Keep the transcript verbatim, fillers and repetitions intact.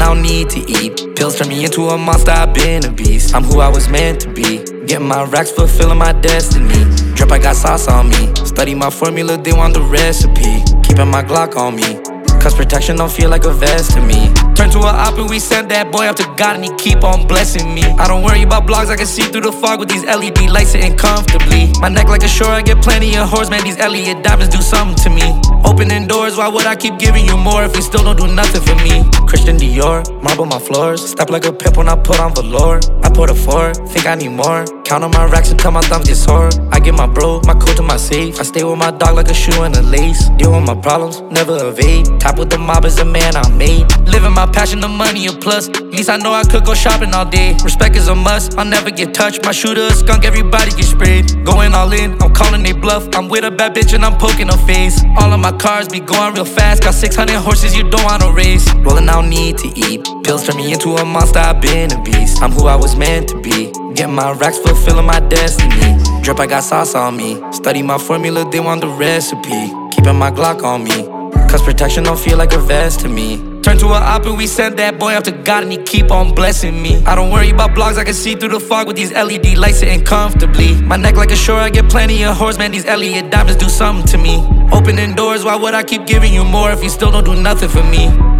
I don't need to eat. Pills turn me into a monster, I've been a beast. I'm who I was meant to be. Getting my racks, fulfilling my destiny. Drip, I got sauce on me. Study my formula, they want the recipe. Keeping my Glock on me, cause protection don't feel like a vest to me. Turn to a op and we sent that boy up to God and he keep on blessing me. I don't worry about blogs, I can see through the fog with these L E D lights sitting comfortably. My neck like a shore, I get plenty of whores, man, these Elliot diamonds do something to me. Opening doors, why would I keep giving you more if you still don't do nothing for me? Christian Dior, marble my floors. Step like a pimp when I put on velour. I put a four, think I need more. Count on my racks until my thumbs get sore. I get my bro, my coat to my safe. I stay with my dog like a shoe and a lace. Deal with my problems, never evade. Tap with the mob as a man I made. Living my passion, the money a plus. At least I know I could go shopping all day. Respect is a must, I'll never get touched. My shooter a skunk, everybody get sprayed. Going all in, I'm calling they bluff. I'm with a bad bitch and I'm poking her face. All of my cars be going real fast. Got six hundred horses, you don't wanna race. Rolling, I don't need to eat. Pills turn me into a monster, I've been a beast. I'm who I was meant to be. Getting my racks, fulfilling my destiny. Drip, I got sauce on me. Study my formula, they want the recipe. Keeping my Glock on me, cause protection don't feel like a vest to me. Turn to a op and we sent that boy up to God and he keep on blessing me. I don't worry about blogs, I can see through the fog with these L E D lights sitting comfortably. My neck like a shore, I get plenty of whores, man, these Elliot diamonds do something to me. Opening doors, why would I keep giving you more if you still don't do nothing for me?